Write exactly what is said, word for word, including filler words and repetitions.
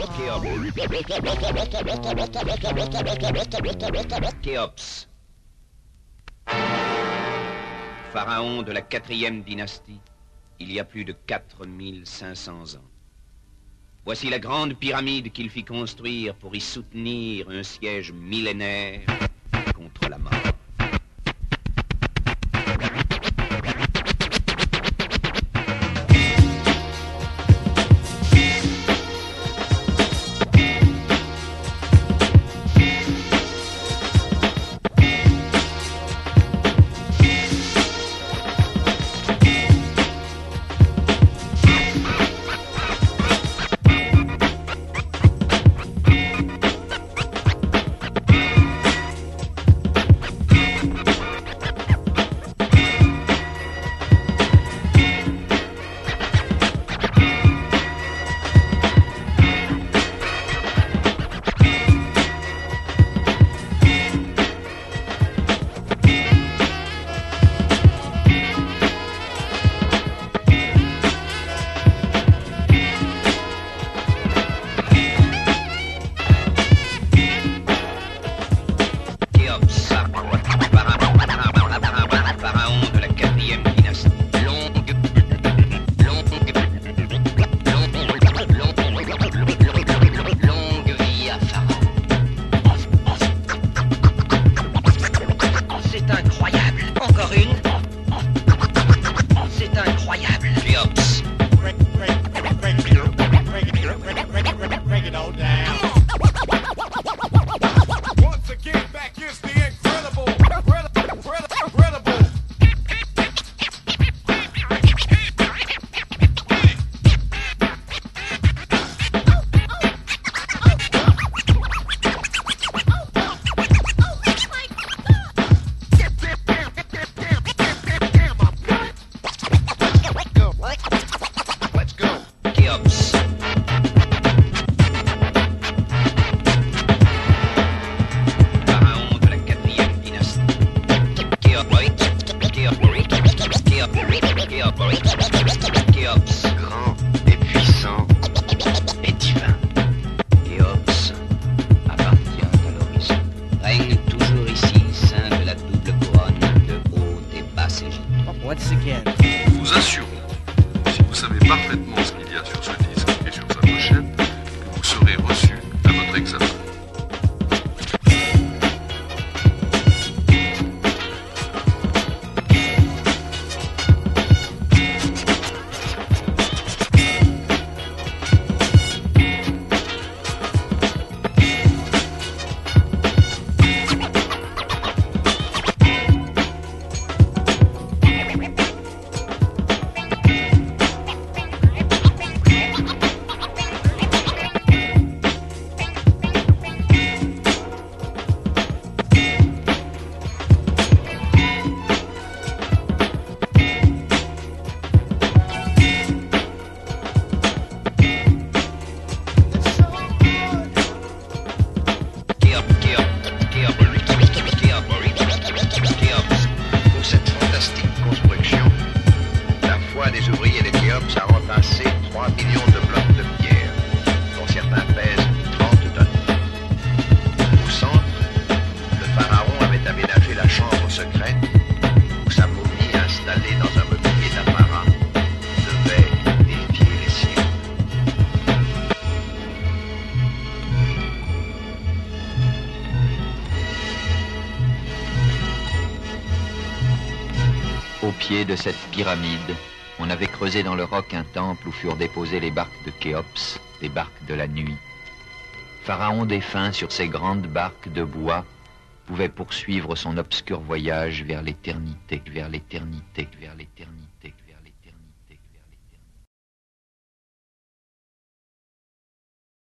Khéops. Pharaon de la quatrième dynastie, il y a plus de quatre mille cinq cents ans. Voici la grande pyramide qu'il fit construire pour y soutenir un siège millénaire contre la mort. Nous vous assurons, si vous savez parfaitement ce qu'il y a sur ce disque et sur sa pochette, que vous serez reçu à votre examen. Des ouvriers de Khéops a ramassé trois millions de blocs de pierre, dont certains pèsent trente tonnes. Au centre, le pharaon avait aménagé la chambre secrète où sa momie, installée dans un mobilier d'apparat, devait défier les siens. Au pied de cette pyramide, on avait creusé dans le roc un temple où furent déposées les barques de Khéops, les barques de la nuit. Pharaon défunt sur ces grandes barques de bois pouvait poursuivre son obscur voyage vers l'éternité, vers l'éternité, vers l'éternité.